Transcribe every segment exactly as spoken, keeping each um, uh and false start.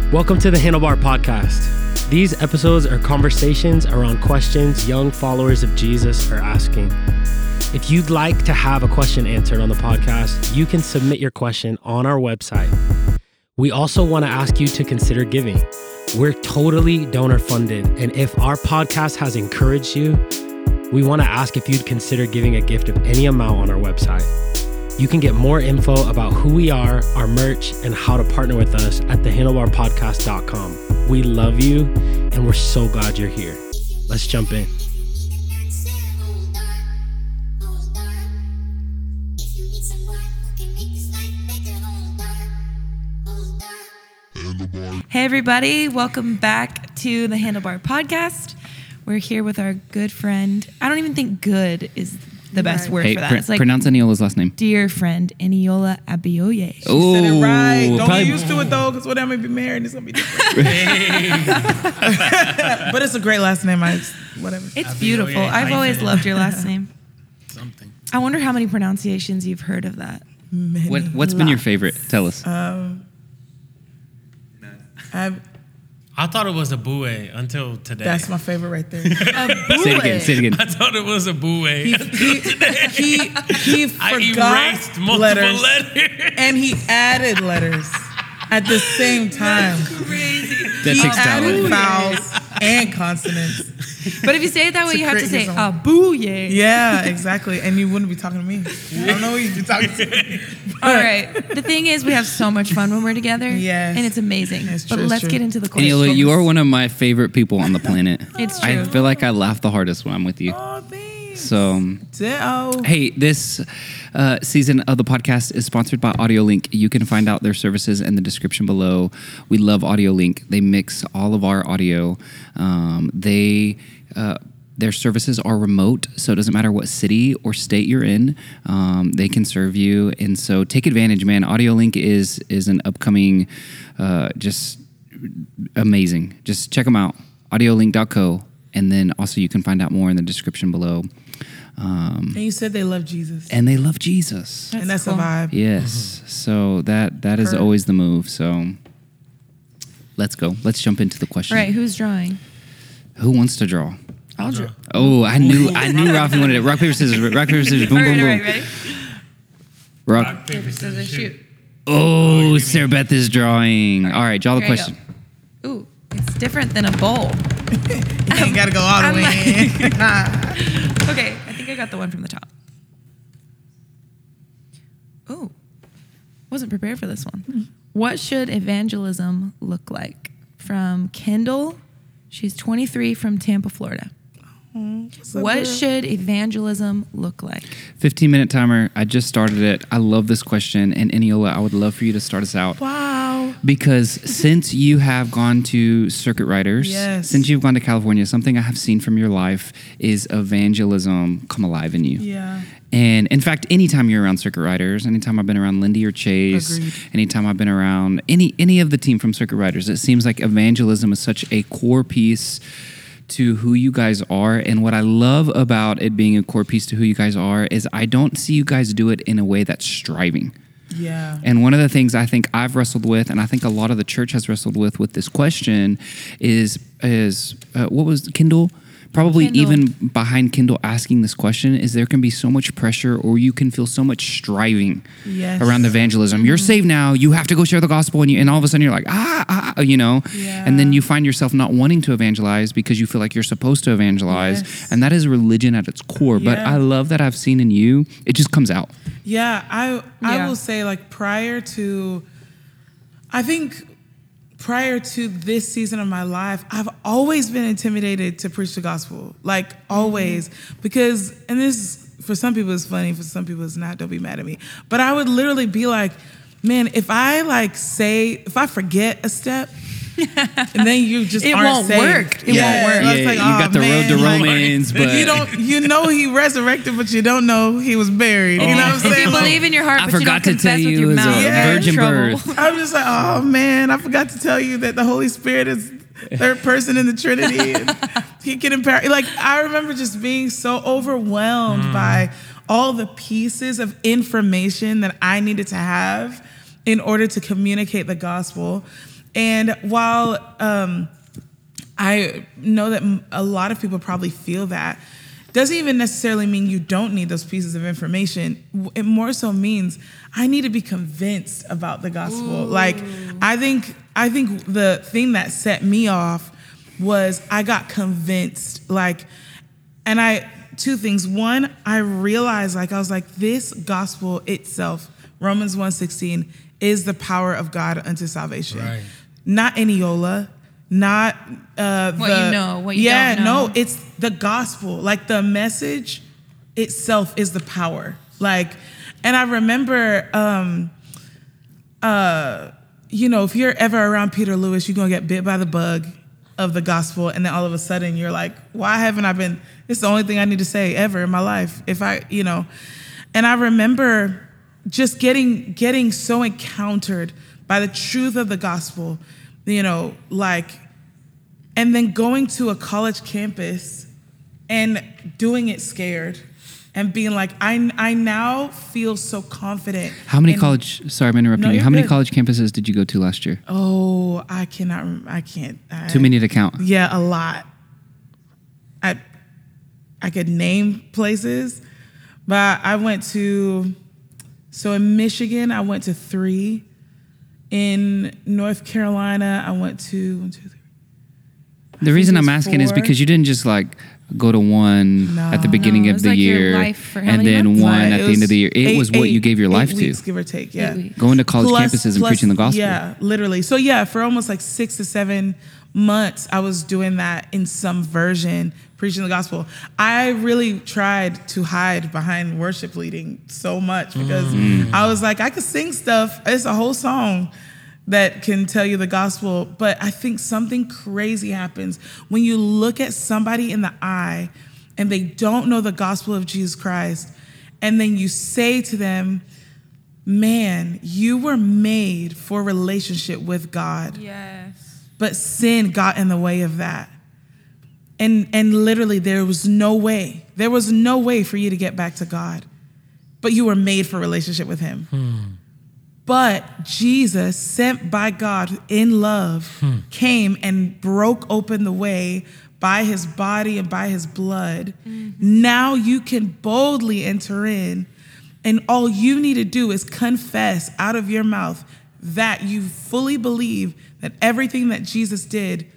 Welcome to the Handlebar Podcast. These episodes are conversations around questions young followers of Jesus are asking. If you'd like to have a question answered on the podcast, you can submit your question on our website. We also want to ask you to consider giving. We're totally donor funded, and if our podcast has encouraged you, we want to ask if you'd consider giving a gift of any amount on our website. You can get more info about who we are, our merch, and how to partner with us at the handlebar podcast dot com. We love you, and we're so glad you're here. Let's jump in. Hey everybody, welcome back to the Handlebar Podcast. We're here with our good friend. I don't even think good is the best right. word hey, for that. Pr- it's like pronounce Aniola's last name. Dear friend, Eniola Abioye. She Ooh, said it right. Don't probably, get used to it though, because when I'm gonna be married, it's gonna be different. But it's a great last name. I whatever. It's Abioye, beautiful. I've always loved your last name. Something. I wonder how many pronunciations you've heard of that. Many. What, what's Lots. been your favorite? Tell us. Um, I've, I thought it was a bouée until today. That's my favorite right there. A bouée. Say it again. Say it again. I thought it was a bouée. He, he, he, he forgot I erased multiple letters, letters. And he added letters at the same time. That's crazy. That he takes added talent. vowels and consonants. But if you say it that way, To you have to create say his own. a bouée. Yeah, exactly. And you wouldn't be talking to me. I don't know who you'd be talking to. All right. The thing is, we have so much fun when we're together. Yes. And it's amazing. It's but true, it's let's true. get into the questions. Aniola, you are one of my favorite people on the planet. It's true. I feel like I laugh the hardest when I'm with you. Oh, thanks. So, Ditto. hey, this uh, season of the podcast is sponsored by AudioLink. You can find out their services in the description below. We love AudioLink. They mix all of our audio. Um, they... Uh, Their services are remote, so it doesn't matter what city or state you're in. Um, they can serve you, and so take advantage, man. AudioLink is is an upcoming, uh, just amazing. Just check them out, audiolink dot co, and then also you can find out more in the description below. Um, And you said they love Jesus. and they love Jesus. That's and that's cool. a vibe. Yes, mm-hmm. so that that is Her. always the move. So let's go. Let's jump into the question. All right, who's drawing? Who wants to draw? I'll draw. Oh, I knew I knew Ralphie wanted it. Rock, paper, scissors. Rock, paper, scissors. Boom, All right, boom, all boom. right, ready? Rock. Rock, paper, scissors, shoot. Oh, Sarah Beth is drawing. All right, draw the Here you question. go. Ooh, it's different than a bowl. You ain't got to go all the I'm way in. Okay, I think I got the one from the top. Ooh, wasn't prepared for this one. Hmm. What should evangelism look like? From Kendall. She's twenty-three from Tampa, Florida. So What good. should evangelism look like? fifteen minute timer. I just started it. I love this question. And Eniola, I would love for you to start us out. Wow. Because since you have gone to Circuit Riders, Yes. since you've gone to California, something I have seen from your life is evangelism come alive in you. Yeah. And in fact, anytime you're around Circuit Riders, anytime I've been around Lindy or Chase, Agreed. anytime I've been around any any of the team from Circuit Riders, it seems like evangelism is such a core piece to who you guys are. And what I love about it being a core piece to who you guys are is I don't see you guys do it in a way that's striving. Yeah. And one of the things I think I've wrestled with, and I think a lot of the church has wrestled with with this question, is is uh, what was Kendall? Probably Kendall. even behind Kendall asking this question is there can be so much pressure, or you can feel so much striving Yes. around evangelism. You're saved now. You have to go share the gospel, and you, and all of a sudden you're like ah, ah you know, Yeah. and then you find yourself not wanting to evangelize because you feel like you're supposed to evangelize, Yes. and that is religion at its core. But Yeah. I love that I've seen in you, it just comes out. Yeah, I I Yeah. will say, like, prior to, I think prior to this season of my life, I've always been intimidated to preach the gospel, like always, because, and this, for some people it's funny, for some people it's not, don't be mad at me, but I would literally be like, man, if I like say, if I forget a step, and then you just It aren't won't saved. work. It yeah, won't work. I was Yeah, like, you oh, got the man, road to like, Romans, but you don't, you know, he resurrected, but you don't know he was buried. You know what I'm If saying? you Like, believe in your heart, I but you forgot don't to tell confess with you your it was mouth, a you're in virgin trouble. birth. I'm just like, oh man, I forgot to tell you that the Holy Spirit is third person in the Trinity. And he can empower. Like, I remember just being so overwhelmed mm. by all the pieces of information that I needed to have in order to communicate the gospel. And while um, I know that a lot of people probably feel that, doesn't even necessarily mean you don't need those pieces of information. It more so means I need to be convinced about the gospel. Ooh. Like, I think I think the thing that set me off was I got convinced. Like, and I two things. One, I realized, like, I was like, this gospel itself, Romans one sixteen, is the power of God unto salvation. Right. Not Eniola. Not uh, what the, you know, what you yeah, don't know. no, it's the gospel. Like the message itself is the power. Like, and I remember, um, uh, you know, if you're ever around Peter Lewis, you're gonna get bit by the bug of the gospel, and then all of a sudden you're like, why haven't I been? It's the only thing I need to say ever in my life. If I, you know, and I remember just getting getting so encountered by the truth of the gospel. You know, like, and then going to a college campus and doing it scared and being like, I I now feel so confident. How many in, college, sorry, I'm interrupting no, you. How many good. college campuses did you go to last year? Oh, I cannot, I can't. I, Too many to count. Yeah, a lot. I, I could name places, but I went to, so in Michigan, I went to three. In North Carolina, I went to one, two, three. The reason I'm asking four. is because you didn't just like go to one no. at the beginning no, of the like year and then months? one right. at it the end of the year. It eight, was what eight, you gave your life eight to. Weeks, give or take, yeah. Going to college plus, campuses and plus, preaching the gospel. Yeah, literally. So yeah, for almost like six to seven months, I was doing that in some version, preaching the gospel. I really tried to hide behind worship leading so much because mm. I was like, I could sing stuff. It's a whole song that can tell you the gospel. But I think something crazy happens when you look at somebody in the eye and they don't know the gospel of Jesus Christ, and then you say to them, man, you were made for a relationship with God. Yes. But sin got in the way of that. And and literally there was no way. There was no way for you to get back to God. But you were made for a relationship with him. Hmm. But Jesus, sent by God in love, hmm. came and broke open the way by his body and by his blood. Mm-hmm. Now you can boldly enter in, and all you need to do is confess out of your mouth that you fully believe that everything that Jesus did,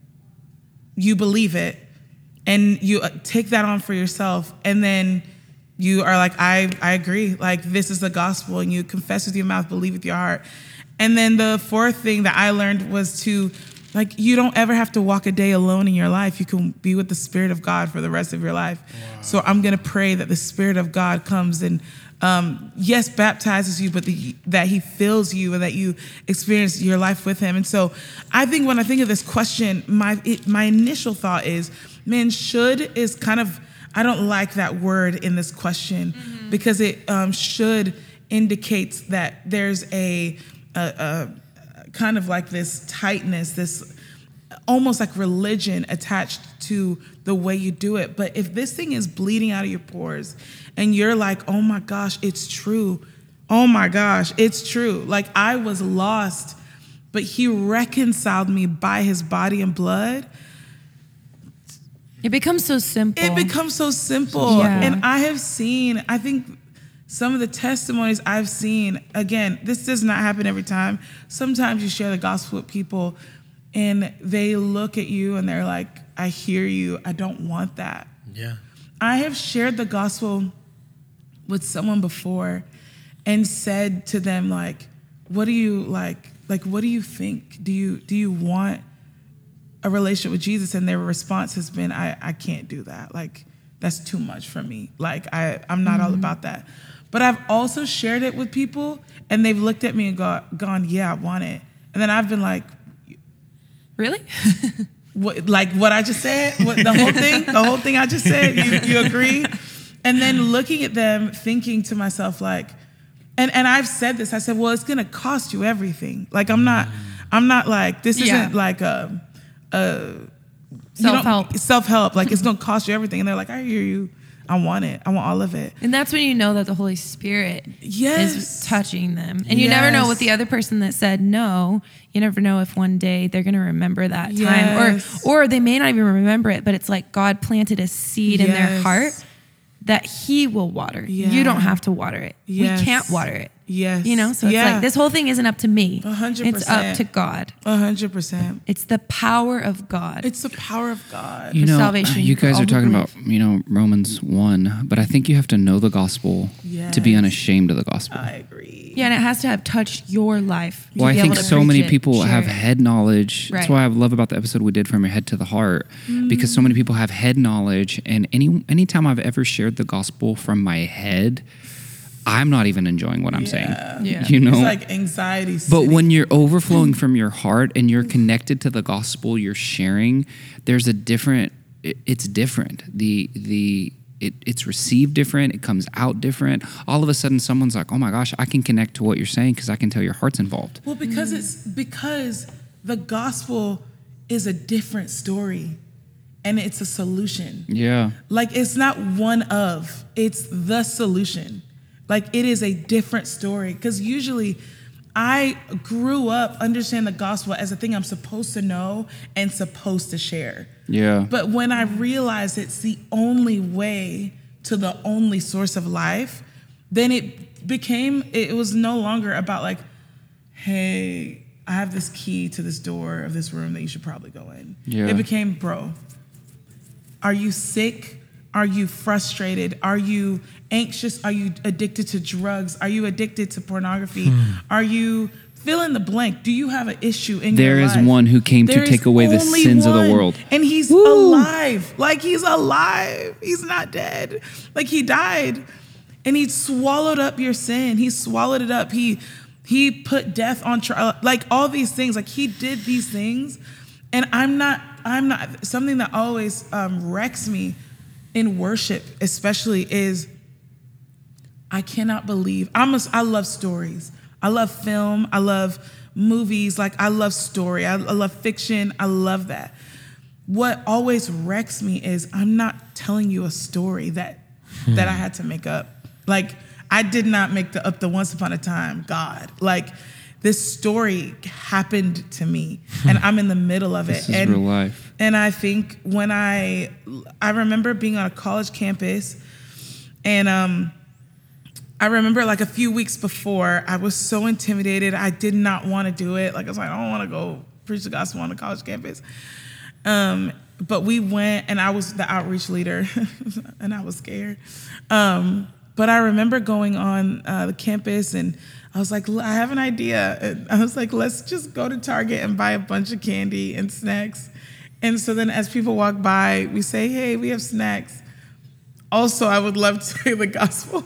you believe it, and you take that on for yourself, and then you are like, I, I agree. Like, this is the gospel, and you confess with your mouth, believe with your heart. And then the fourth thing that I learned was to, like, you don't ever have to walk a day alone in your life. You can be with the Spirit of God for the rest of your life. Wow. So I'm going to pray that the Spirit of God comes and, um, yes, baptizes you, but the, that he fills you and that you experience your life with him. And so I think when I think of this question, my it, my initial thought is, man, should is kind of, I don't like that word in this question mm-hmm. because it um, should indicates that there's a, a, a kind of like this tightness, this almost like religion attached to the way you do it. But if this thing is bleeding out of your pores and you're like, oh my gosh, it's true. Oh my gosh, it's true. Like, I was lost, but he reconciled me by his body and blood. It becomes so simple. It becomes so simple. Yeah. And I have seen, I think some of the testimonies I've seen, again, this does not happen every time. Sometimes you share the gospel with people and they look at you and they're like, I hear you. I don't want that. Yeah. I have shared the gospel with someone before and said to them, like, what do you like? Like, what do you think? Do you, do you want a relationship with Jesus? And their response has been, I, I can't do that. Like, that's too much for me. Like, I, I'm not mm-hmm. all about that. But I've also shared it with people and they've looked at me and go, gone, yeah, I want it. And then I've been like, really? what, like what I just said? What, the whole thing? The whole thing I just said? You, you agree? And then looking at them, thinking to myself, like, and, and I've said this, I said, well, it's going to cost you everything. Like, I'm not, I'm not like, this isn't yeah. like a, a self-help. Self-help. Like, it's going to cost you everything. And they're like, I hear you. I want it. I want all of it. And that's when you know that the Holy Spirit Yes. is touching them. And you never know Yes. with the other person that said no. You never know if one day they're going to remember that time. Yes. Or or they may not even remember it, but it's like God planted a seed in their Yes. heart that he will water. Yeah. You don't have to water it. Yes. We can't water it. Yes. You know, so it's Yeah. like this whole thing isn't up to me. A hundred It's up percent. to God. A hundred percent. It's the power of God. It's the power of God. You for know, salvation you for guys all are who talking believe. about, you know, Romans one, but I think you have to know the gospel to be Yes. unashamed of the gospel. I agree. Yeah, and it has to have touched your life. to Well, I be think able to so preach many it, people share have it. head knowledge. That's Right. why I love about the episode we did from your head to the heart, because so many people have head knowledge, and any anytime I've ever shared the gospel from my head, I'm not even enjoying what I'm saying. Yeah. You know, It's like anxiety. but sitting. when you're overflowing from your heart and you're connected to the gospel you're sharing, there's a different. It, it's different. The the it, it's received different. It comes out different. All of a sudden, someone's like, "Oh my gosh, I can connect to what you're saying because I can tell your heart's involved." Well, because it's because the gospel is a different story, and it's a solution. Yeah. Like it's not one of, it's the solution. Like it is a different story. Because usually I grew up understanding the gospel as a thing I'm supposed to know and supposed to share. Yeah. But when I realized it's the only way to the only source of life, then it became, it was no longer about like, hey, I have this key to this door of this room that you should probably go in. Yeah. It became, bro, are you sick? Are you frustrated? Are you anxious? Are you addicted to drugs? Are you addicted to pornography? Are you fill in the blank? Do you have an issue in There your is life? one who came to There is take away the only sins of the one. world. And he's Woo. alive. Like he's alive. He's not dead. Like he died. And he swallowed up your sin. He swallowed it up. He he put death on trial. Like all these things. Like he did these things. And I'm not, I'm not, something that always um, wrecks me in worship especially is I cannot believe, I'm a, I love stories. I love film. I love movies. Like I love story. I, I love fiction. I love that. What always wrecks me is I'm not telling you a story that hmm. that I had to make up. Like I did not make the, up the once upon a time God. Like this story happened to me and I'm in the middle of it. This is and, real life. And I think when I, I remember being on a college campus and um, I remember like a few weeks before, I was so intimidated. I did not want to do it. Like I was like, I don't want to go preach the gospel on a college campus. Um, but we went and I was the outreach leader and I was scared. Um, but I remember going on uh, the campus and I was like, I have an idea. And I was like, let's just go to Target and buy a bunch of candy and snacks. And so then as people walk by, we say, hey, we have snacks. Also, I would love to say the gospel.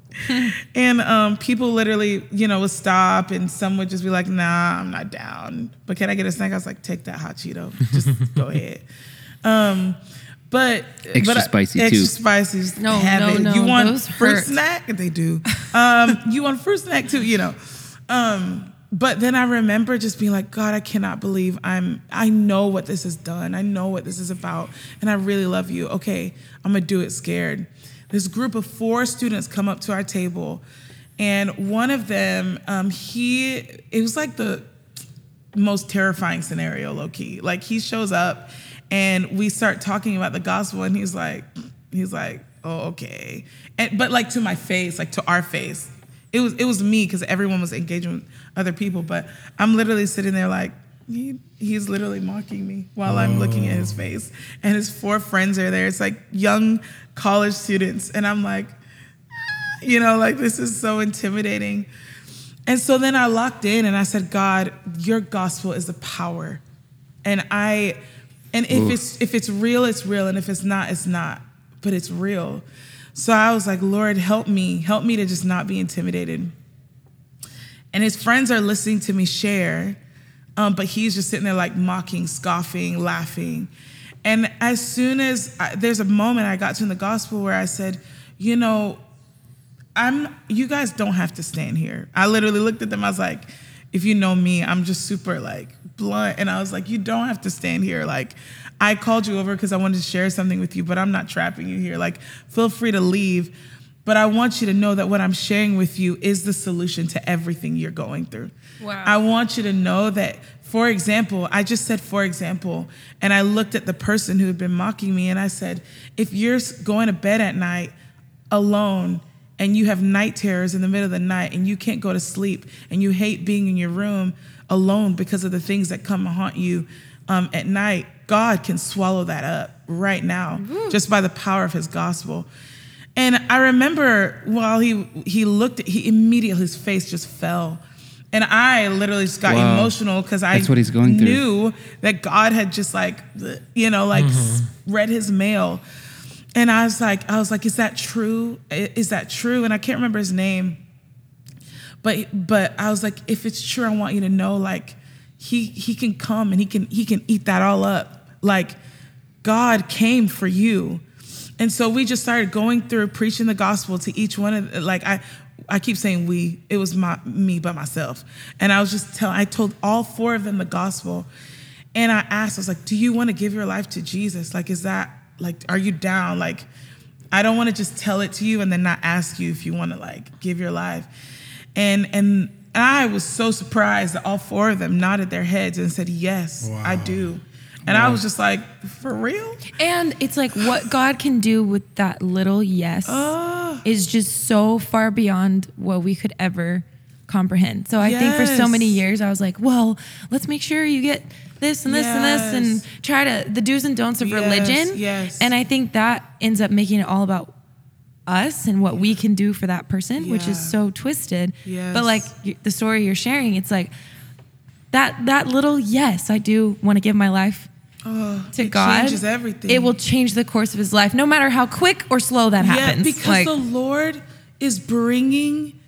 and um, people literally, you know, would stop and some would just be like, nah, I'm not down. But can I get a snack? I was like, take that hot Cheeto. Just go ahead. Um, but extra but, spicy extra too. Extra spicy. No, have no, it. no. You want Those fruit hurt. snack? They do. Um, you want fruit snack too, you know. Um, but then I remember just being like, God, I cannot believe I'm, I know what this has done. I know what this is about. And I really love you. Okay, I'm going to do it scared. This group of four students come up to our table. And one of them, um, he, it was like the most terrifying scenario, low key. Like he shows up and we start talking about the gospel and he's like, he's like, oh, okay. And, but like to my face, like to our face. It was it was me because everyone was engaging with other people, but I'm literally sitting there like, he, he's literally mocking me while oh. I'm looking at his face. And his four friends are there. It's like young college students. And I'm like, ah, you know, like this is so intimidating. And so then I locked in and I said, God, your gospel is the power. And I, and if Oof. it's if it's real, it's real. And if it's not, it's not. But it's real. So I was like, Lord, help me. Help me to just not be intimidated. And his friends are listening to me share, um, but he's just sitting there like mocking, scoffing, laughing. And as soon as I, there's a moment I got to in the gospel where I said, you know, I'm. you guys don't have to stand here. I literally looked at them. I was like, if you know me, I'm just super like blunt. And I was like, you don't have to stand here. Like, I called you over because I wanted to share something with you, but I'm not trapping you here. Like, feel free to leave. But I want you to know that what I'm sharing with you is the solution to everything you're going through. Wow. I want you to know that, for example, I just said, for example, and I looked at the person who had been mocking me and I said, if you're going to bed at night alone and you have night terrors in the middle of the night and you can't go to sleep and you hate being in your room alone because of the things that come and haunt you um, at night, God can swallow that up right now, Ooh. just by the power of his gospel. And I remember while he he looked at, he immediately, his face just fell. And I literally just got wow. emotional because I That's what he's going knew through. that God had just like, you know, like mm-hmm. read his mail. And I was like, I was like, is that true? Is that true? And I can't remember his name. But but I was like, if it's true, I want you to know, like, he he can come and he can he can eat that all up. Like, God came for you. And so we just started going through preaching the gospel to each one of, like, I I keep saying we, it was my me by myself. And I was just telling, I told all four of them the gospel. And I asked, I was like, do you want to give your life to Jesus? Like, is that, like, are you down? Like, I don't want to just tell it to you and then not ask you if you want to, like, give your life. And and I was so surprised that all four of them nodded their heads and said, yes, wow. I do. And wow. I was just like, for real? And it's like what God can do with that little yes uh, is just so far beyond what we could ever comprehend. So I yes. think for so many years, I was like, well, let's make sure you get this and this yes. and this and try to, the do's and don'ts of yes. religion. Yes. And I think that ends up making it all about us and what we can do for that person, yeah. which is so twisted. Yes. But like the story you're sharing, it's like that, that little yes, I do want to give my life Oh, to it God, changes everything. It will change the course of his life, no matter how quick or slow that yeah, happens. Because like, the Lord is bringing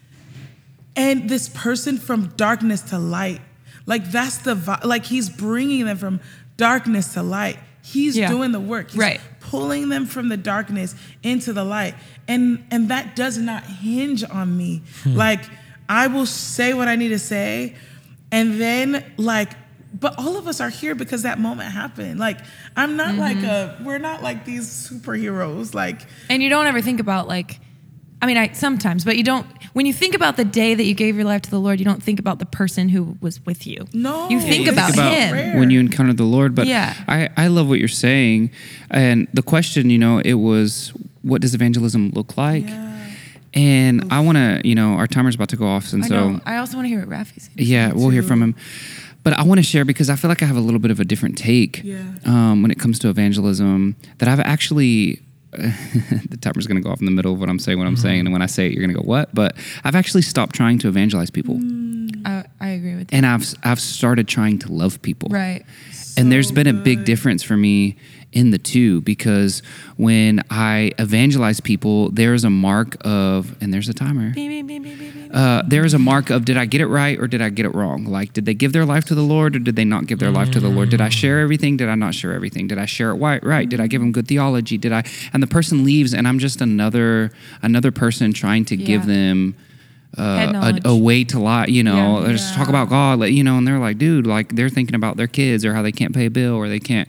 and this person from darkness to light. Like that's the like he's bringing them from darkness to light. He's yeah. doing the work. He's right. pulling them from the darkness into the light, and and that does not hinge on me. Hmm. Like I will say what I need to say, and then like. But all of us are here because that moment happened. Like, I'm not mm-hmm. like a, we're not like these superheroes. Like, and you don't ever think about like, I mean, I sometimes, but you don't, when you think about the day that you gave your life to the Lord, you don't think about the person who was with you. No. You think, you about, think about him. Rare. When you encountered the Lord. But yeah. I, I love what you're saying. And the question, you know, it was, what does evangelism look like? Yeah. And Oof. I want to, you know, our timer's about to go off. And I so know. I also want to hear what Rafi's saying. Yeah, we'll hear from him. But I want to share because I feel like I have a little bit of a different take yeah. um, when it comes to evangelism that I've actually, uh, the timer's going to go off in the middle of what I'm saying, what I'm mm-hmm. saying. And when I say it, you're going to go, what? But I've actually stopped trying to evangelize people. Mm. I, I agree with you. And I've, I've started trying to love people. Right. And So there's been a big good. difference for me in the two because when I evangelize people, there's a mark of, and there's a timer. Beep, beep, beep, beep, beep, beep. Uh, there is a mark of, did I get it right or did I get it wrong? Like, did they give their life to the Lord or did they not give their life to the Lord? Did I share everything? Did I not share everything? Did I share it right? Right? Did I give them good theology? Did I? And the person leaves, and I'm just another another person trying to Yeah. give them Head uh, knowledge. a, a way to lie. You know, Yeah. just talk about God. Like, you know, and they're like, dude, like they're thinking about their kids or how they can't pay a bill or they can't.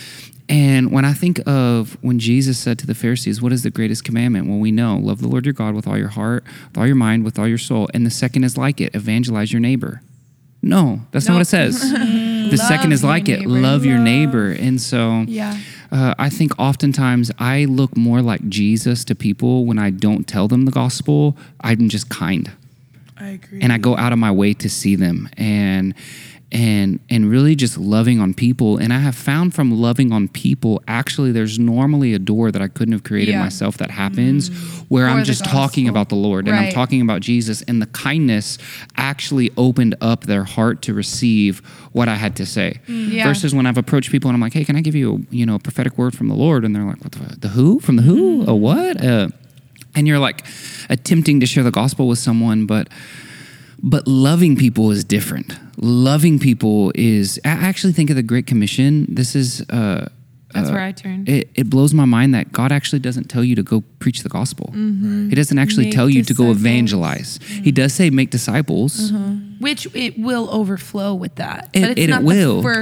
And when I think of when Jesus said to the Pharisees, what is the greatest commandment? Well, we know, love the Lord your God with all your heart, with all your mind, with all your soul. And the second is like it, evangelize your neighbor. No, that's Nope. not what it says. The Love second is your like it, neighbor. love your Love. neighbor. And so Yeah. uh, I think oftentimes I look more like Jesus to people when I don't tell them the gospel. I'm just kind. I agree. And I go out of my way to see them and and and really just loving on people. And I have found from loving on people, actually there's normally a door that I couldn't have created Yeah. myself that happens where For I'm the just talking gospel. about the Lord and I'm Right. talking about Jesus, and the kindness actually opened up their heart to receive what I had to say. Yeah. Versus when I've approached people and I'm like, hey, can I give you a, you know, a prophetic word from the Lord? And they're like, what the, the who? From the who? A what? Uh, and you're like attempting to share the gospel with someone, but But loving people is different. Loving people is, I actually think of the Great Commission. This is, uh, That's uh, where I turn. It, it blows my mind that God actually doesn't tell you to go preach the gospel. Mm-hmm. He doesn't actually Make tell you to go disciples. evangelize. He does say make disciples. Which it will overflow with that. It- but it's it not will. the first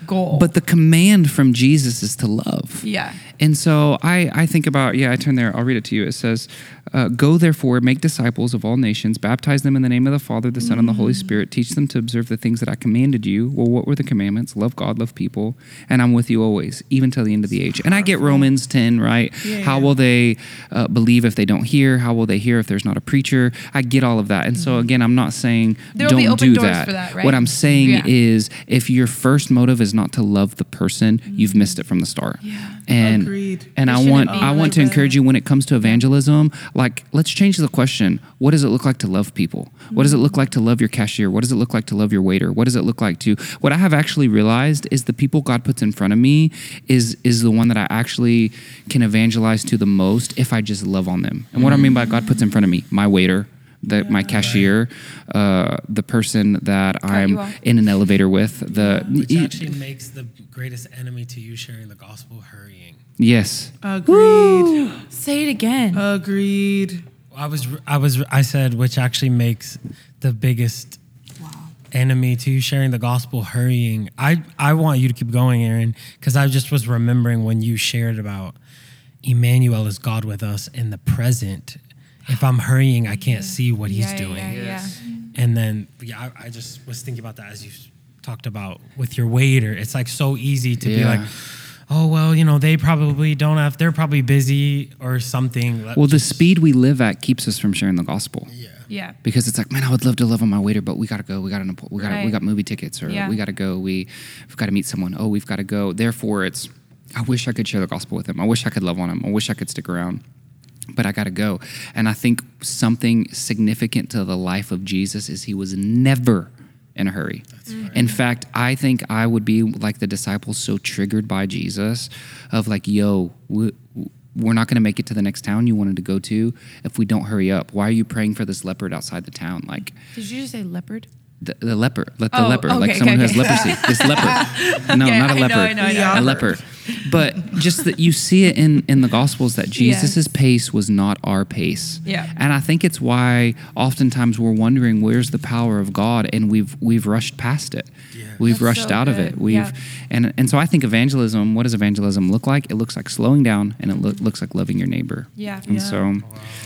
goal. But the command from Jesus is to love. Yeah. And so I, I think about, yeah, I turn there, I'll read it to you. It says, uh, go therefore, make disciples of all nations, baptize them in the name of the Father, the Son, mm. and the Holy Spirit, teach them to observe the things that I commanded you. Well, what were the commandments? Love God, love people, and I'm with you always, even till the end of the age. And I get Romans ten, right? Yeah. How will they uh, believe if they don't hear? How will they hear if there's not a preacher? I get all of that. And mm. so again, I'm not saying there don't will be open do doors that. For that, right? What I'm saying yeah. is if your first motive is not to love the person, mm. you've missed it from the start. Yeah. And Agreed. and It I shouldn't want be I like want to that. encourage you when it comes to evangelism, like let's change the question. What does it look like to love people? What does it look like to love your cashier? What does it look like to love your waiter? What does it look like to what I have actually realized is the people God puts in front of me is is the one that I actually can evangelize to the most if I just love on them. And what I mean by God puts in front of me, my waiter, the, yeah, my cashier, right. uh, the person that Cut I'm in an elevator with. The yeah, which actually makes the greatest enemy to you sharing the gospel hurrying. Yes. Agreed. Woo! Say it again. Agreed. I was, I was, I said, which actually makes the biggest wow. enemy to you sharing the gospel hurrying. I, I want you to keep going, Aaron, because I just was remembering when you shared about Emmanuel is God with us in the present. If I'm hurrying, I can't yeah. see what he's yeah, doing. Yeah, yeah. And then, yeah, I, I just was thinking about that as you talked about with your waiter. It's like so easy to yeah. be like, oh, well, you know, they probably don't have, they're probably busy or something. Well, the speed we live at keeps us from sharing the gospel. Yeah. Yeah. Because it's like, man, I would love to love on my waiter, but we got to go. We got an, we got right. we got movie tickets or yeah. we got to go. We, we've got to meet someone. Oh, we've got to go. Therefore, it's, I wish I could share the gospel with him. I wish I could love on him. I wish I could stick around. But I got to go. And I think something significant to the life of Jesus is he was never in a hurry. That's right. In fact, I think I would be like the disciples, so triggered by Jesus of like, yo, we, we're not going to make it to the next town you wanted to go to if we don't hurry up. Why are you praying for this leopard outside the town? Like, did you just say leopard? The, the leper, let the oh, leper, okay, like okay, someone okay. who has leprosy. This leper, no, okay, not a I leper, know, I know, I know. a leper. But just that you see it in in the Gospels that Jesus's yes. pace was not our pace. Yeah, and I think it's why oftentimes we're wondering where's the power of God, and we've we've rushed past it. Yeah. We've That's rushed so out good. of it. We've yeah. and and so I think evangelism. What does evangelism look like? It looks like slowing down, and it lo- looks like loving your neighbor. Yeah, and yeah. so wow.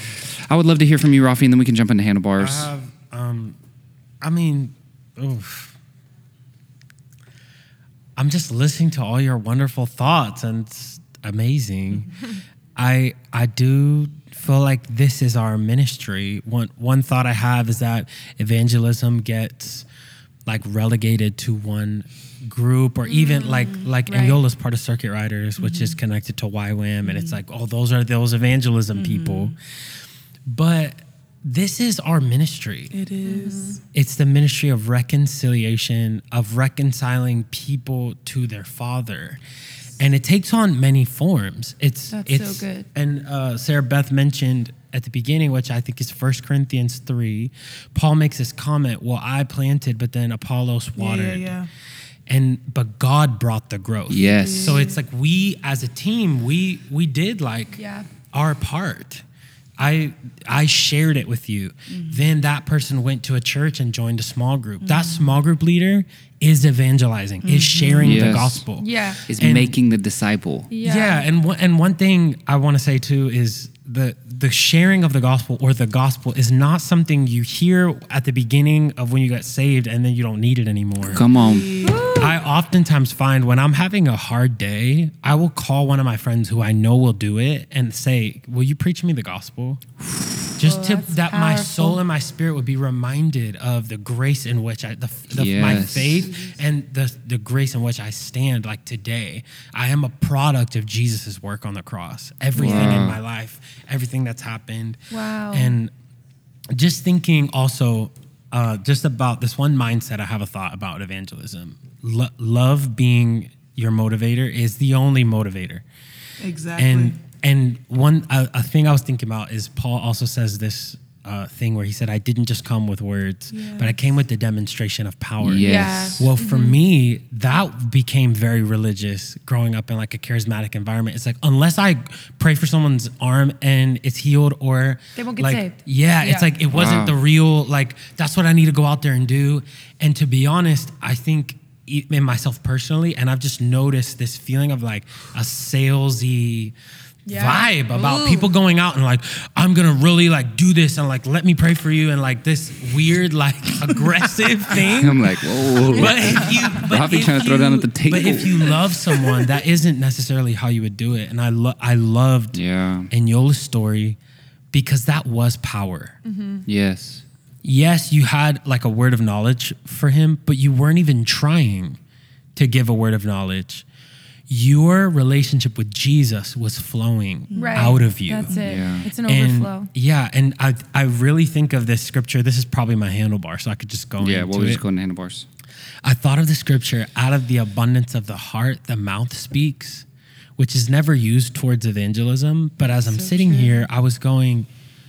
I would love to hear from you, Rafi, and then we can jump into handlebars. I have, um, I mean. Oof. I'm just listening to all your wonderful thoughts, and it's amazing. I I do feel like this is our ministry. One one thought I have is that evangelism gets like relegated to one group, or even mm, like like right. Anyola's part of Circuit Riders, mm-hmm. which is connected to Y WAM, mm-hmm. and it's like, oh, those are those evangelism mm-hmm. people. But this is our ministry. It is. Mm-hmm. It's the ministry of reconciliation, of reconciling people to their Father. And it takes on many forms. It's That's it's, so good. And uh, Sarah Beth mentioned at the beginning, which I think is First Corinthians three, Paul makes this comment, well, I planted, but then Apollos watered. Yeah, yeah, yeah. And but God brought the growth. Yes. So it's like we as a team, we we did like yeah. our part. I I shared it with you. Mm-hmm. Then that person went to a church and joined a small group. Mm-hmm. That small group leader is evangelizing, mm-hmm. is sharing yes. the gospel. Yeah. Is and, making the disciple. Yeah. yeah and, one, and one thing I want to say too is the the sharing of the gospel or the gospel is not something you hear at the beginning of when you get saved and then you don't need it anymore. Come on. I oftentimes find when I'm having a hard day, I will call one of my friends who I know will do it and say, will you preach me the gospel? Just oh, to that powerful. My soul and my spirit would be reminded of the grace in which I, the, the yes. my faith and the, the grace in which I stand like today. I am a product of Jesus' work on the cross. Everything wow. in my life, everything that's happened. Wow. And just thinking also uh, just about this one mindset, I have a thought about evangelism. Lo- love being your motivator is the only motivator. Exactly. And And one a, a thing I was thinking about is Paul also says this uh, thing where he said, I didn't just come with words, yes. but I came with the demonstration of power. Yes. Yeah. Well, for mm-hmm. me, that became very religious growing up in like a charismatic environment. It's like, unless I pray for someone's arm and it's healed or they won't get like, saved. Yeah, yeah. It's like, it wasn't wow. the real, like, that's what I need to go out there and do. And to be honest, I think e- in myself personally, and I've just noticed this feeling of like a salesy Yeah. vibe about Ooh. people going out and like, I'm gonna really like do this and like let me pray for you and like this weird like aggressive thing. I'm like, whoa. But if you, but Rafi if trying to throw you- down at the table. But if you love someone, that isn't necessarily how you would do it. And I lo- I loved Yeah. Enyola's story because that was power. Yes. Yes, you had like a word of knowledge for him, but you weren't even trying to give a word of knowledge. Your relationship with Jesus was flowing Right. out of you. That's it. Yeah. It's an And overflow. yeah, and I I really think of this scripture. This is probably my handlebar, so I could just go Yeah, into well, we it. just go into handlebars. I thought of the scripture, out of the abundance of the heart, the mouth speaks, which is never used towards evangelism. But as I'm So sitting true. here, I was going,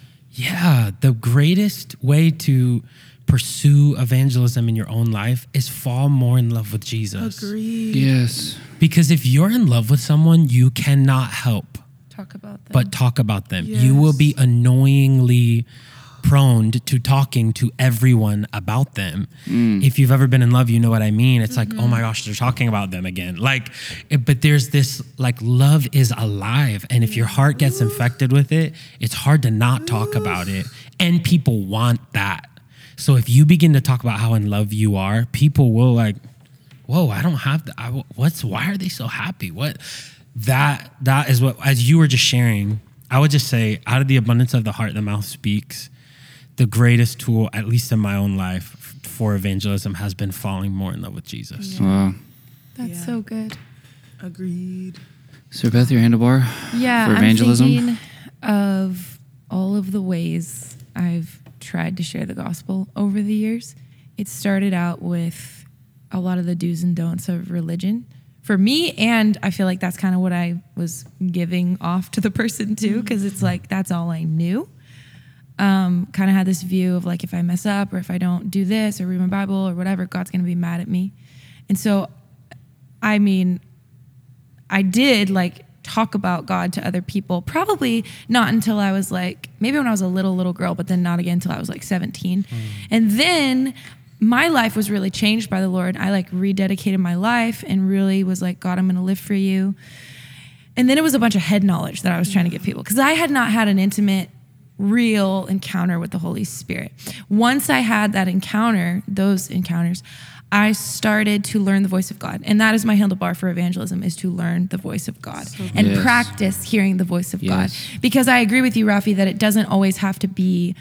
yeah, the greatest way to pursue evangelism in your own life is fall more in love with Jesus. Agreed. Yes. Because if you're in love with someone, you cannot help Talk about that. but talk about them. You will be annoyingly prone to talking to everyone about them. If you've ever been in love, you know what I mean. It's like, oh my gosh, they're talking about them again. Like, it, but there's this like love is alive, and if your heart gets infected with it, it's hard to not talk about it, and people want that. So if you begin to talk about how in love you are, people will like, whoa, I don't have that. I, what's why are they so happy? What that that is what, as you were just sharing, I would just say, out of the abundance of the heart, the mouth speaks. The greatest tool, at least in my own life, f- for evangelism has been falling more in love with Jesus. Wow. That's Yeah. so good. Agreed. So, Beth, your handlebar Yeah, for evangelism? I'm thinking of all of the ways I've tried to share the gospel over the years. It started out with a lot of the do's and don'ts of religion for me, and I feel like that's kind of what I was giving off to the person too, because it's like that's all I knew. Um, kind of had this view of like, if I mess up or if I don't do this or read my Bible or whatever, God's going to be mad at me. And so, I mean, I did like talk about God to other people, probably not until I was like, maybe when I was a little, little girl, but then not again until I was like seventeen. Mm. And then my life was really changed by the Lord. I like rededicated my life and really was like, God, I'm going to live for you. And then it was a bunch of head knowledge that I was trying to give people because I had not had an intimate, real encounter with the Holy Spirit. Once I had that encounter, those encounters, I started to learn the voice of God. And that is my handlebar for evangelism, is to learn the voice of God so and Yes. practice hearing the voice of Yes. God. Because I agree with you, Rafi, that it doesn't always have to be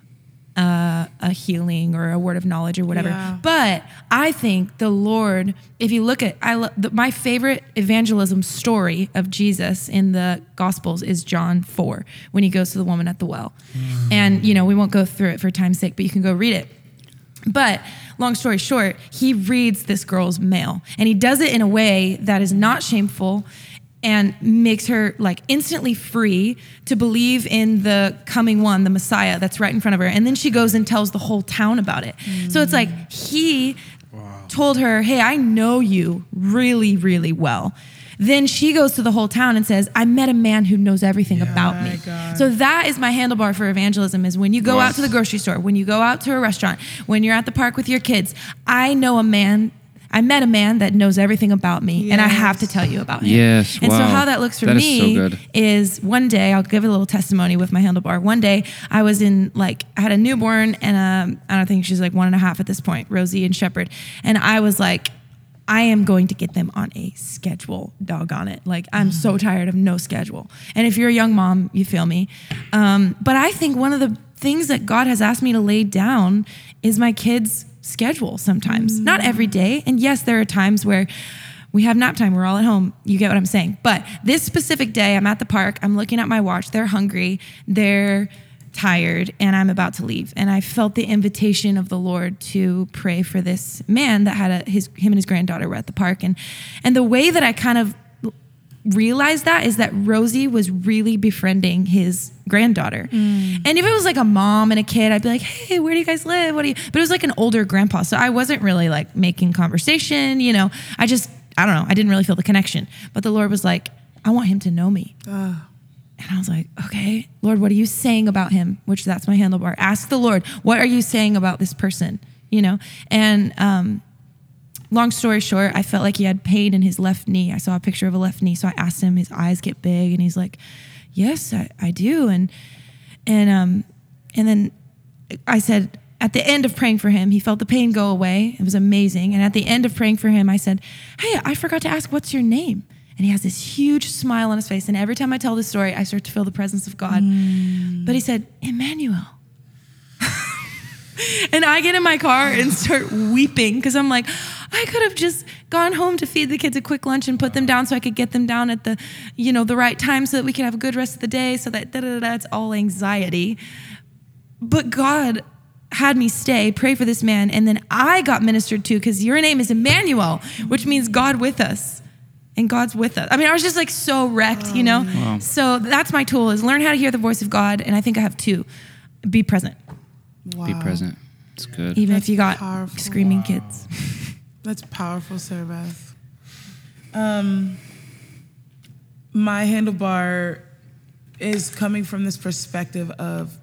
uh, a healing or a word of knowledge or whatever. Yeah. But I think the Lord, if you look at, I lo- the, my favorite evangelism story of Jesus in the Gospels is John four, when he goes to the woman at the well. Mm. And, you know, we won't go through it for time's sake, but you can go read it. But long story short, he reads this girl's mail, and he does it in a way that is not shameful and makes her like instantly free to believe in the coming one, the Messiah that's right in front of her. And then she goes and tells the whole town about it. Mm. So it's like he wow. told her, hey, I know you really, really well. Then she goes to the whole town and says, I met a man who knows everything yeah, about me. God. So that is my handlebar for evangelism, is when you go wow. out to the grocery store, when you go out to a restaurant, when you're at the park with your kids, I know a man, I met a man that knows everything about me, yes. and I have to tell you about him. Yes, And wow. so how that looks for that me is, so is one day, I'll give a little testimony with my handlebar. One day I was in like, I had a newborn and um, I don't think she's like one and a half at this point, Rosie and Shepherd. And I was like, I am going to get them on a schedule, doggone it. Like, I'm mm. so tired of no schedule. And if you're a young mom, you feel me. Um, but I think one of the things that God has asked me to lay down is my kids' schedule sometimes. Mm. Not every day. And yes, there are times where we have nap time. We're all at home. You get what I'm saying. But this specific day, I'm at the park. I'm looking at my watch. They're hungry. They're tired, and I'm about to leave. And I felt the invitation of the Lord to pray for this man that had a, his, him and his granddaughter were at the park. And, and the way that I kind of realized that is that Rosie was really befriending his granddaughter. Mm. And if it was like a mom and a kid, I'd be like, hey, where do you guys live? What do you, but it was like an older grandpa. So I wasn't really like making conversation, you know, I just, I don't know. I didn't really feel the connection, but the Lord was like, I want him to know me. Uh. And I was like, okay, Lord, what are you saying about him? Which that's my handlebar. Ask the Lord, what are you saying about this person? You know? And um, long story short, I felt like he had pain in his left knee. I saw a picture of a left knee. So I asked him, his eyes get big, and he's like, yes, I, I do. And, and, um, and then I said, at the end of praying for him, he felt the pain go away. It was amazing. And at the end of praying for him, I said, hey, I forgot to ask, what's your name? And he has this huge smile on his face. And every time I tell this story, I start to feel the presence of God. Mm. But he said, Emmanuel. And I get in my car and start weeping because I'm like, I could have just gone home to feed the kids a quick lunch and put them down so I could get them down at the, you know, the right time so that we could have a good rest of the day, so that da-da-da-da, it's all anxiety. But God had me stay, pray for this man, and then I got ministered to because your name is Emmanuel, which means God with us. And God's with us. I mean, I was just like so wrecked, you know? Wow. So that's my tool, is learn how to hear the voice of God. And I think I have two. Be present. Wow. Be present. It's good. Even That's if you got powerful. screaming Wow. kids. That's powerful, Sarah Beth. Um, my handlebar is coming from this perspective of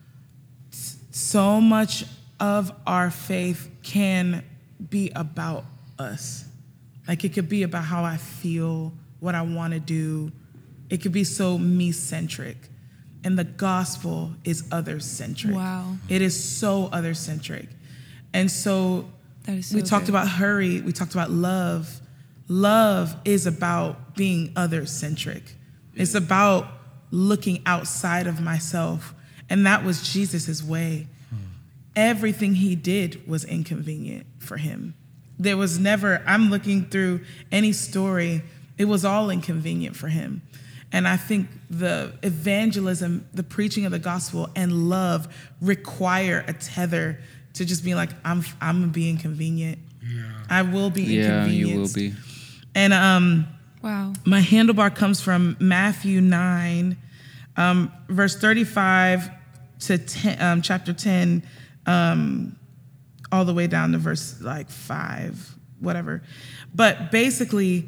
so much of our faith can be about us. Like, it could be about how I feel, what I want to do. It could be so me-centric. And the gospel is other-centric. Wow. It is so other-centric. And so, that is so we talked good. about hurry. We talked about love. Love is about being other-centric. It's about looking outside of myself. And that was Jesus's way. Hmm. Everything he did was inconvenient for him. There was never, I'm looking through any story, it was all inconvenient for him. And I think the evangelism, the preaching of the gospel, and love require a tether to just be like, I'm I'm gonna be inconvenient. Yeah. I will be yeah, inconvenienced. Yeah, you will be. And um, wow. my handlebar comes from Matthew nine, um, verse thirty-five to ten, um, chapter ten, um, all the way down to verse like five, whatever. But basically,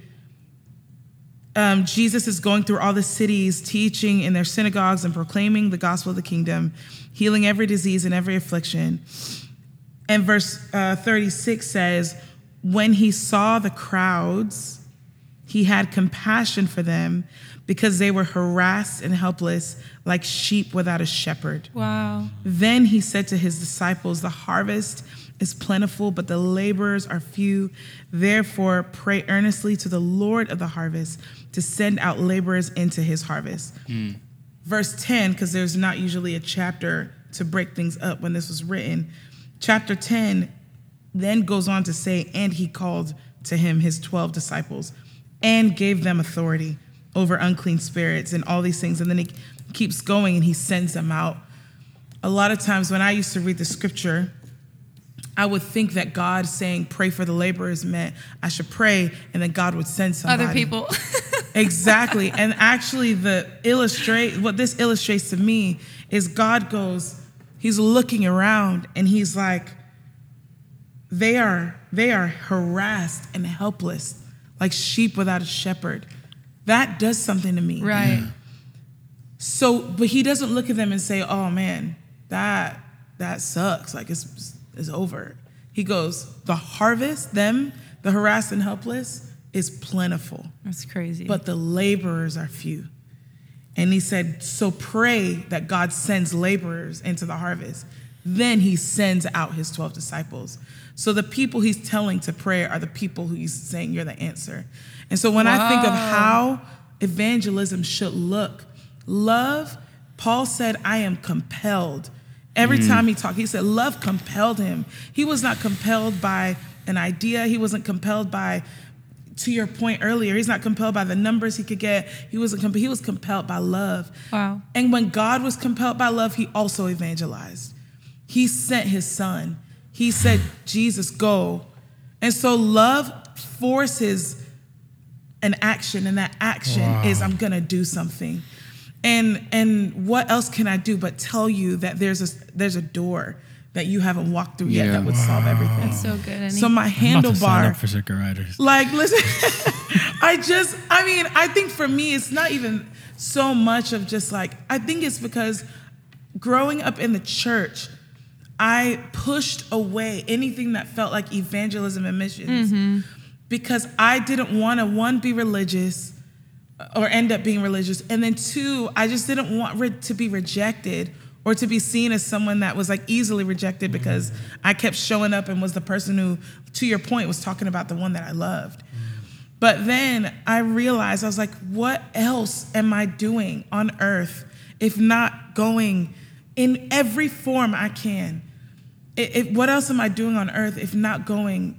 Um, Jesus is going through all the cities, teaching in their synagogues and proclaiming the gospel of the kingdom, healing every disease and every affliction. And verse uh, thirty-six says, when he saw the crowds, he had compassion for them because they were harassed and helpless like sheep without a shepherd. Wow. Then he said to his disciples, the harvest is plentiful, but the laborers are few. Therefore, pray earnestly to the Lord of the harvest to send out laborers into his harvest. Mm. Verse ten, because there's not usually a chapter to break things up when this was written. Chapter ten then goes on to say, and he called to him his twelve disciples and gave them authority over unclean spirits and all these things. And then he keeps going and he sends them out. A lot of times when I used to read the scripture, I would think that God saying, pray for the laborers meant I should pray, and then God would send somebody. Other people. Exactly. And actually, the illustrate what this illustrates to me is God goes, he's looking around and he's like, they are, they are harassed and helpless, like sheep without a shepherd. That does something to me. Right. Yeah. So, but he doesn't look at them and say, oh man, that, that sucks. Like it's, is over. He goes, the harvest, them, the harassed and helpless, is plentiful. That's crazy. But the laborers are few. And he said, so pray that God sends laborers into the harvest. Then he sends out his twelve disciples. So the people he's telling to pray are the people who he's saying you're the answer. And so when wow. I think of how evangelism should look, love, Paul said, I am compelled. Every mm. time he talked, he said love compelled him. He was not compelled by an idea. He wasn't compelled by, to your point earlier, he's not compelled by the numbers he could get. He wasn't. Comp- he was compelled by love. Wow. And when God was compelled by love, he also evangelized. He sent his son. He said, Jesus, go. And so love forces an action, and that action wow. is I'm going to do something. And and what else can I do but tell you that there's a there's a door that you haven't walked through yet yeah. that would wow. solve everything. That's so good. So my handlebar, sign up for Circuit Riders. Like, listen, I just, I mean, I think for me, it's not even so much of just like, I think it's because growing up in the church, I pushed away anything that felt like evangelism and missions mm-hmm. because I didn't want to, one, be religious or end up being religious. And then two, I just didn't want re- to be rejected or to be seen as someone that was like easily rejected because I kept showing up and was the person who, to your point, was talking about the one that I loved. But then I realized, I was like, what else am I doing on earth if not going in every form I can? It, it, what else am I doing on earth if not going,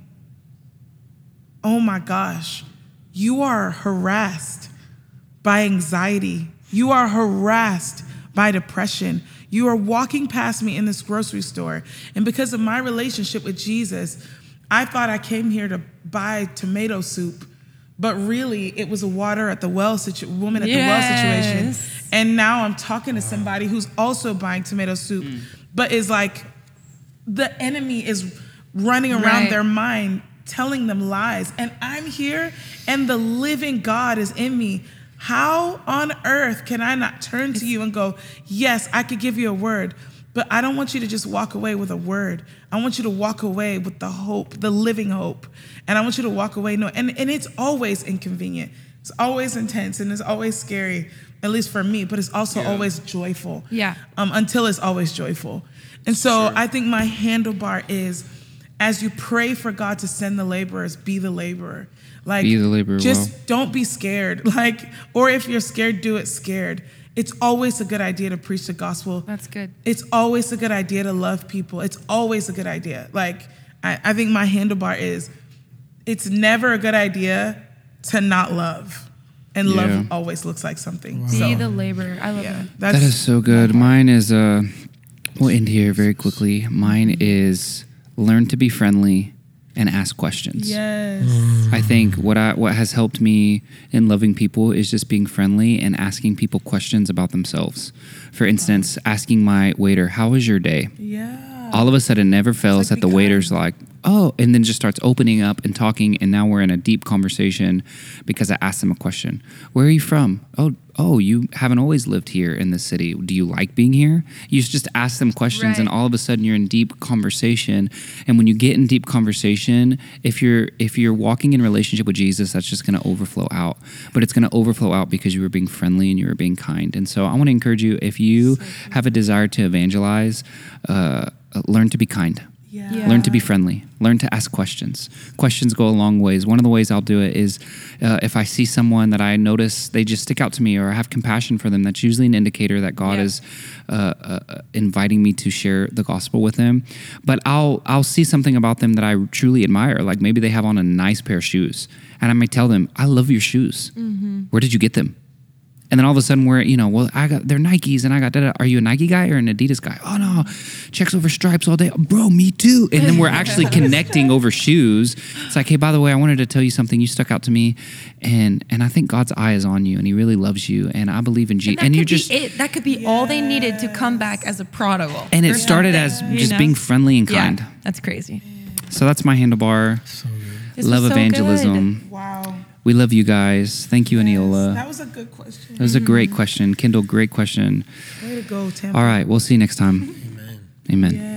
oh my gosh, you are harassed by anxiety. You are harassed by depression. You are walking past me in this grocery store. And because of my relationship with Jesus, I thought I came here to buy tomato soup, but really it was a water at the well situ- woman at yes. the well situation. And now I'm talking to somebody who's also buying tomato soup, mm. but is like, the enemy is running around right. their mind, telling them lies. And I'm here and the living God is in me. How on earth can I not turn to you and go, yes, I could give you a word, but I don't want you to just walk away with a word. I want you to walk away with the hope, the living hope. And I want you to walk away. No, and, and it's always inconvenient. It's always intense and it's always scary, at least for me, but it's also yeah. always joyful. Yeah. Um, until it's always joyful. And so sure. I think my handlebar is, as you pray for God to send the laborers, be the laborer. Like, be the laborer. Just well. don't be scared. Like, or if you're scared, do it scared. It's always a good idea to preach the gospel. That's good. It's always a good idea to love people. It's always a good idea. Like, I, I think my handlebar is, it's never a good idea to not love. And yeah. love always looks like something. Wow. So, be the laborer. I love yeah, that. That's that is so good. Mine is, uh, we'll end here very quickly. Mine is learn to be friendly and ask questions. Yes. I think what I what has helped me in loving people is just being friendly and asking people questions about themselves. For instance, asking my waiter, "How was your day?" Yeah. All of a sudden, never fails like that the waiter's like, "Oh," and then just starts opening up and talking, and now we're in a deep conversation because I asked them a question. "Where are you from?" "Oh, oh, you haven't always lived here in the city. Do you like being here?" You just ask them questions, right. and all of a sudden you're in deep conversation. And when you get in deep conversation, if you're if you're walking in relationship with Jesus, that's just going to overflow out. But it's going to overflow out because you were being friendly and you were being kind. And so I want to encourage you, if you so have a desire to evangelize, uh, learn to be kind. Yeah. Yeah. Learn to be friendly. Learn to ask questions. Questions go a long ways. One of the ways I'll do it is uh, if I see someone that I notice they just stick out to me or I have compassion for them, that's usually an indicator that God yeah. is uh, uh, inviting me to share the gospel with them. But I'll I'll see something about them that I truly admire. Like maybe they have on a nice pair of shoes. And I might tell them, "I love your shoes. Mm-hmm. Where did you get them?" And then all of a sudden we're, you know, well, I got, they're Nikes and I got, da, da. Are you a Nike guy or an Adidas guy? "Oh no, checks over stripes all day." "Bro, me too." And then we're actually connecting over shoes. It's like, "Hey, by the way, I wanted to tell you something. You stuck out to me. And and I think God's eye is on you and he really loves you. And I believe in Jesus." And, and you're just, it. That could be yes. all they needed to come back as a prodigal. And it started as just know? being friendly and kind. Yeah, that's crazy. So that's my handlebar. So good. This Love was so evangelism. Good. Wow. We love you guys. Thank you, Yes, Aneola. that was a good question. That was a great question. Kendall, great question. Way to go, Tampa. All right, we'll see you next time. Amen. Amen. Yeah.